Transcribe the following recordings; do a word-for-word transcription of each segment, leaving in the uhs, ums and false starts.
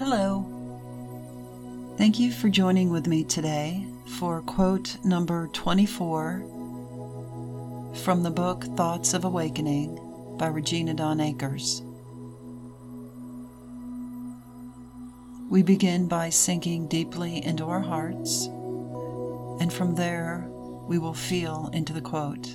Hello. Thank you for joining with me today for quote number twenty-four from the book Thoughts of Awakening by Regina Dawn Akers. We begin by sinking deeply into our hearts, and from there we will feel into the quote.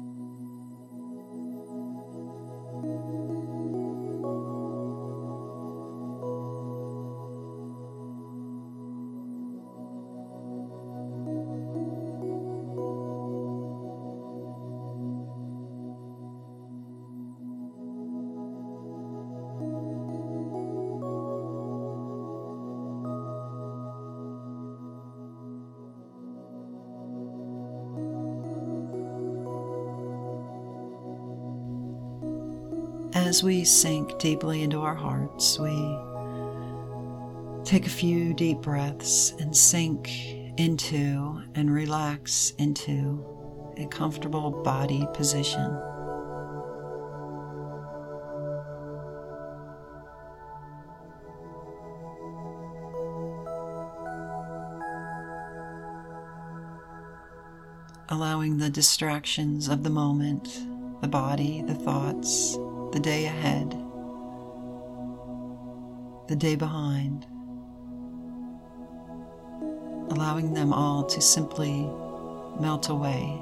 As we sink deeply into our hearts, we take a few deep breaths and sink into and relax into a comfortable body position. Allowing the distractions of the moment, the body, the thoughts, the day ahead, the day behind, allowing them all to simply melt away.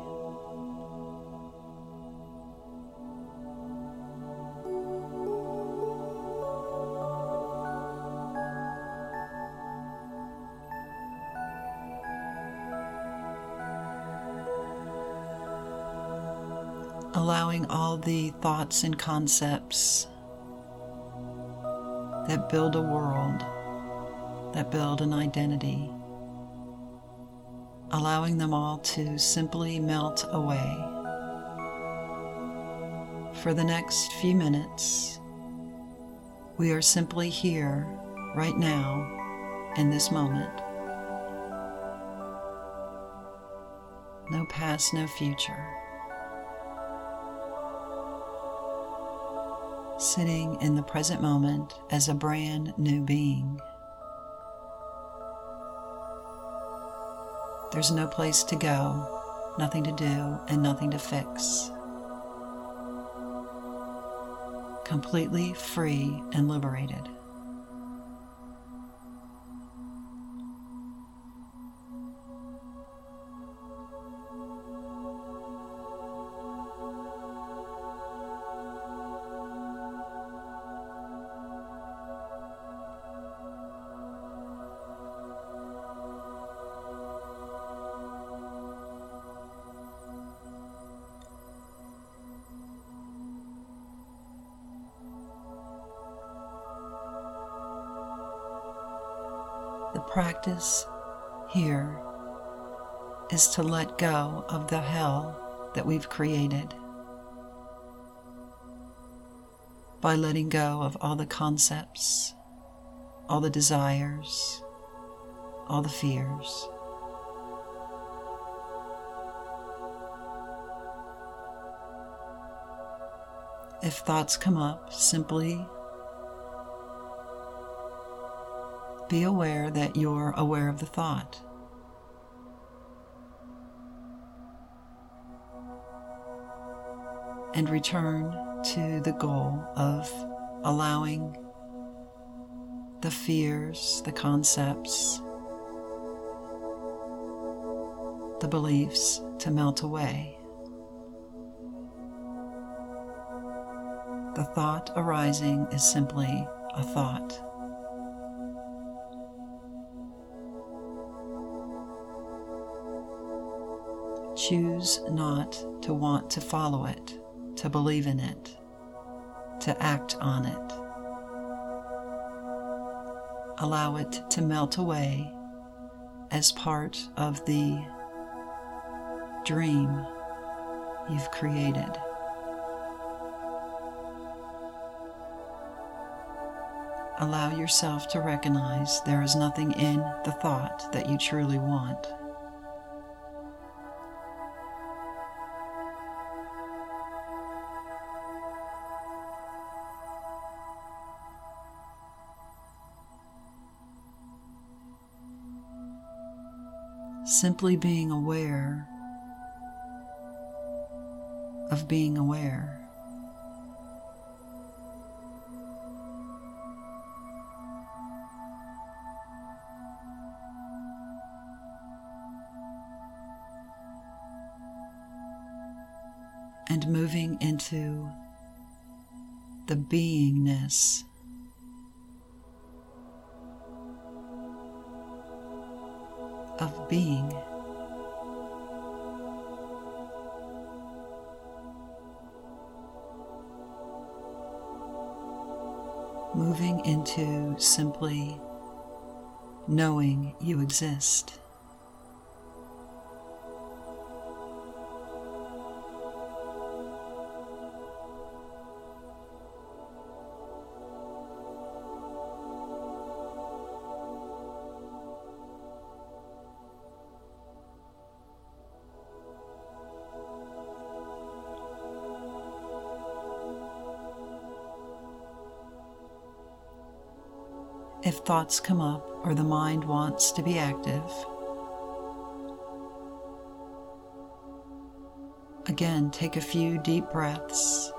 Allowing all the thoughts and concepts that build a world, that build an identity, allowing them all to simply melt away. For the next few minutes, we are simply here, right now, in this moment. No past, no future. Sitting in the present moment as a brand new being. There's no place to go, nothing to do, and nothing to fix. Completely free and liberated. The practice here is to let go of the hell that we've created by letting go of all the concepts, all the desires, all the fears. If thoughts come up, simply be aware that you're aware of the thought. And return to the goal of allowing the fears, the concepts, the beliefs to melt away. The thought arising is simply a thought. Choose not to want to follow it, to believe in it, to act on it. Allow it to melt away as part of the dream you've created. Allow yourself to recognize there is nothing in the thought that you truly want. simply being aware of being aware. And moving into the beingness of being. Moving into simply knowing you exist. If thoughts come up or the mind wants to be active, again, take a few deep breaths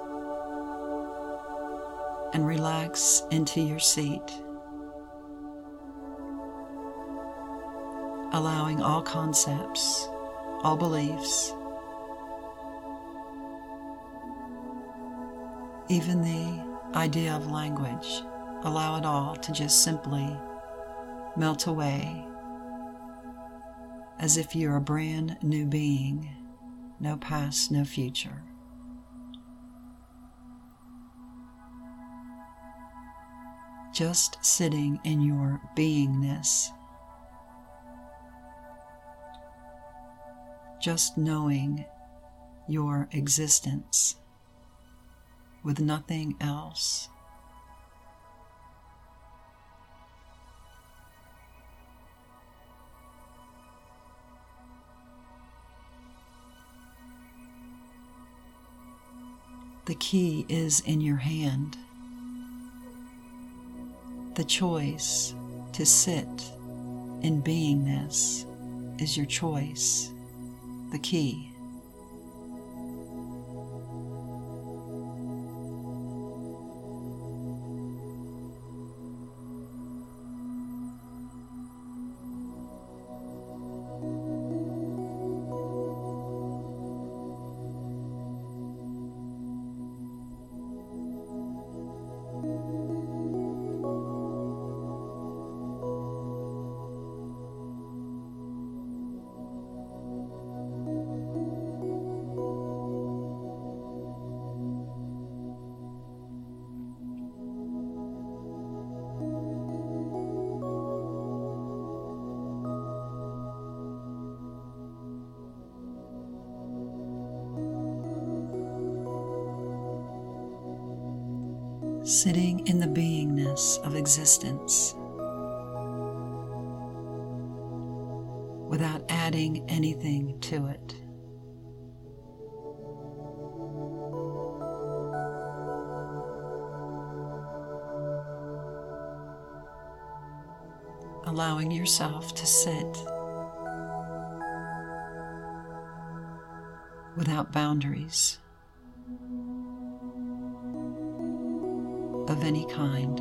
and relax into your seat, allowing all concepts, all beliefs, even the idea of language, allow it all to just simply melt away as if you're a brand new being, no past, no future. Just sitting in your beingness, just knowing your existence with nothing else. The key is in your hand. The choice to sit in beingness is your choice, the key. Sitting in the beingness of existence without adding anything to it. Allowing yourself to sit without boundaries of any kind.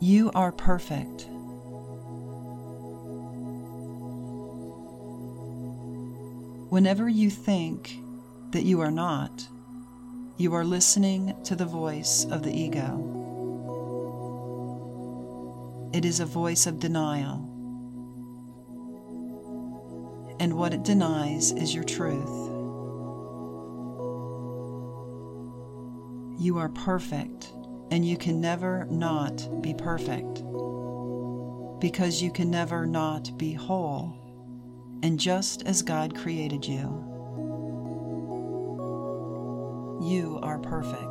You are perfect. Whenever you think that you are not, you are listening to the voice of the ego. It is a voice of denial, and what it denies is your truth. You are perfect, and you can never not be perfect, because you can never not be whole, and just as God created you. You are perfect.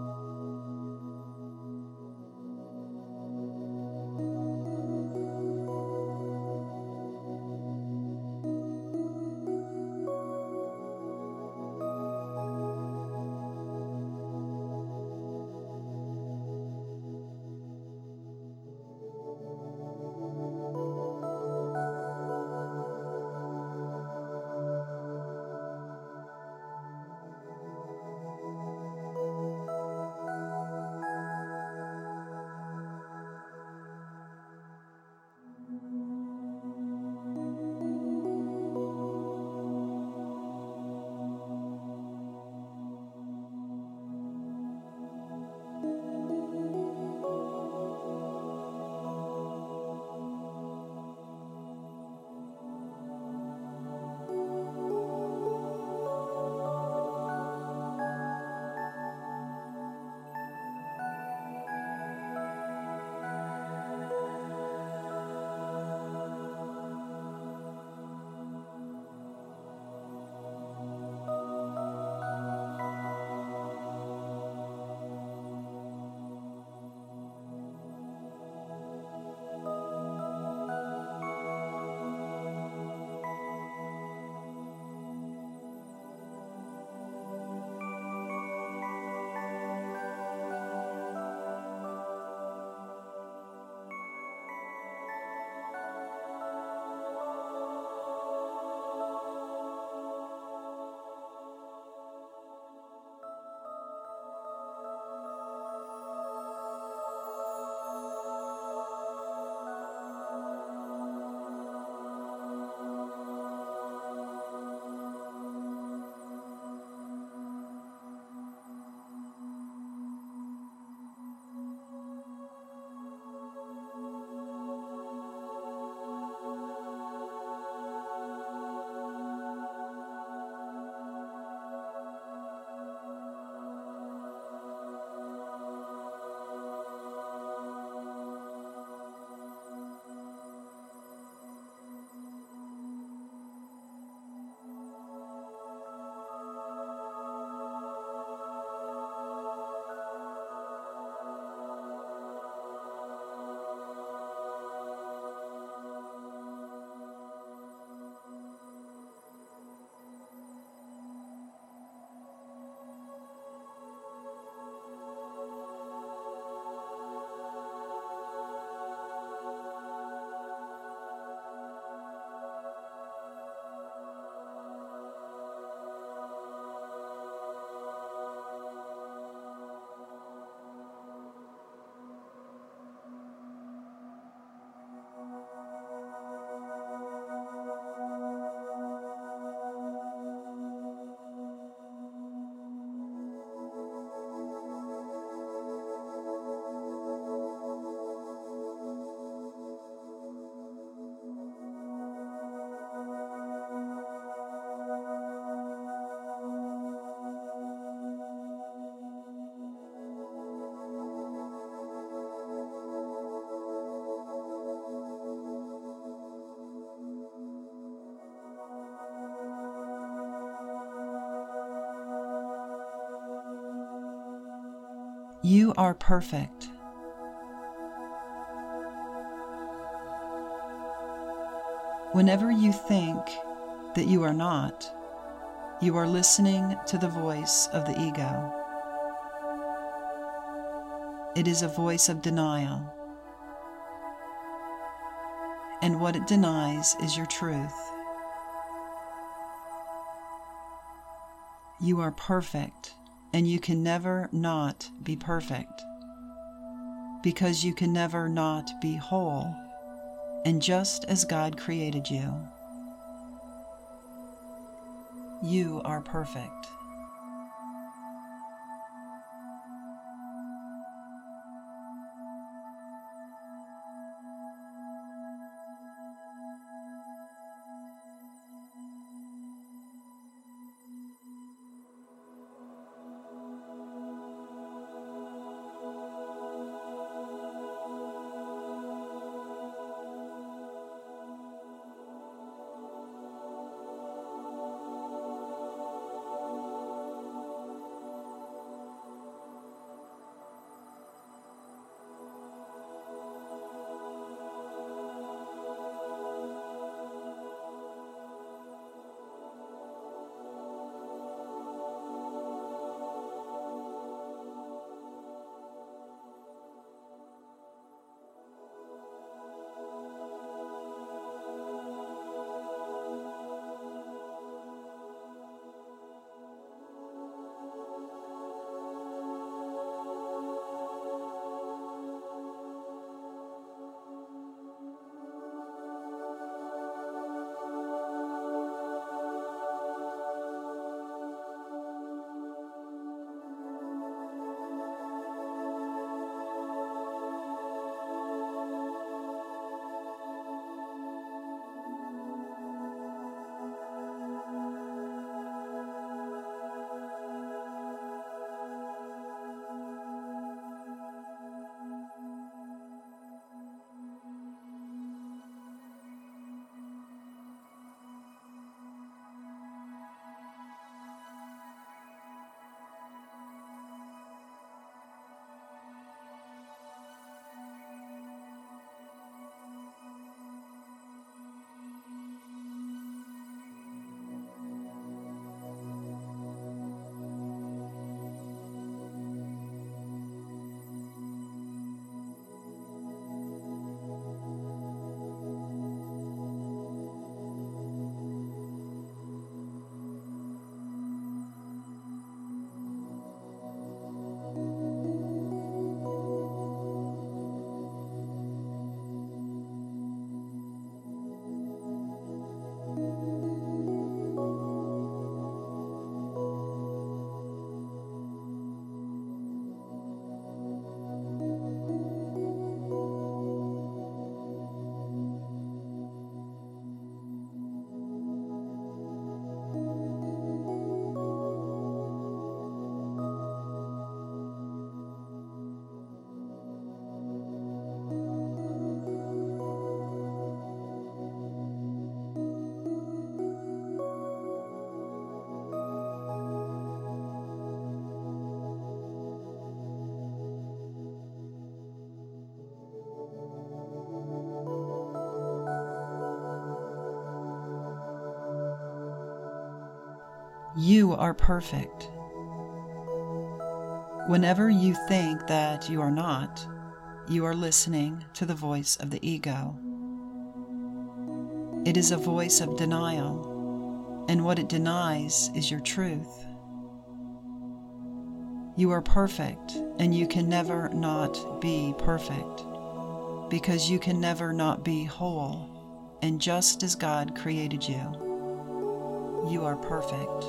You are perfect. Whenever you think that you are not, you are listening to the voice of the ego. It is a voice of denial, and what it denies is your truth. You are perfect, and you can never not be perfect, because you can never not be whole and just as God created you. You are perfect. You are perfect. Whenever you think that you are not, you are listening to the voice of the ego. It is a voice of denial, and what it denies is your truth. You are perfect, and you can never not be perfect, because you can never not be whole, and just as God created you, you are perfect.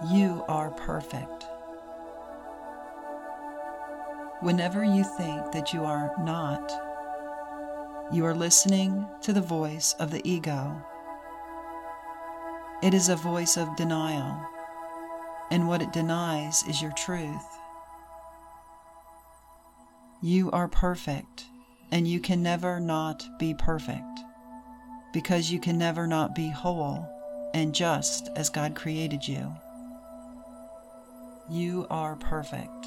You are perfect. Whenever you think that you are not, you are listening to the voice of the ego. It is a voice of denial, and what it denies is your truth. You are perfect, and you can never not be perfect, because you can never not be whole and just as God created you. You are perfect.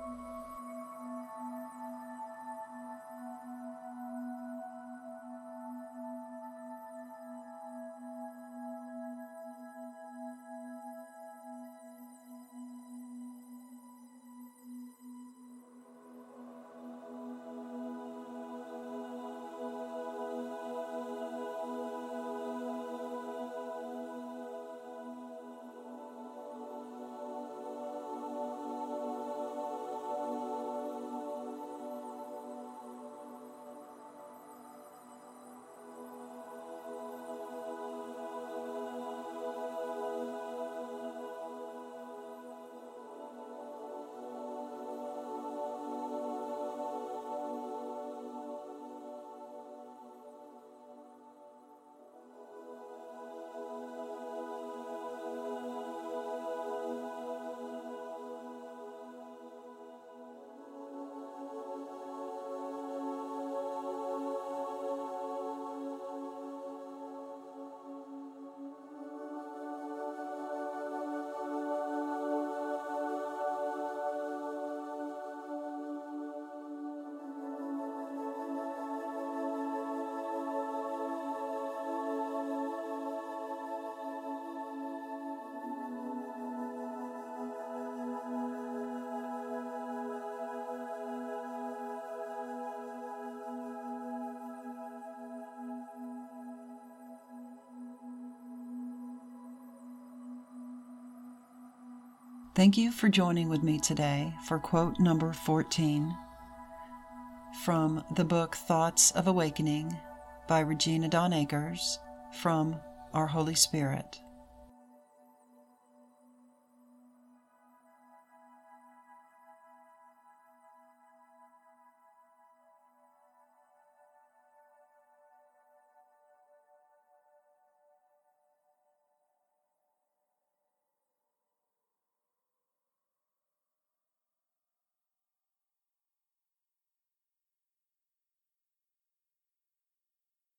Thank you for joining with me today for quote number fourteen from the book Thoughts of Awakening by Regina Dawn Akers from Our Holy Spirit.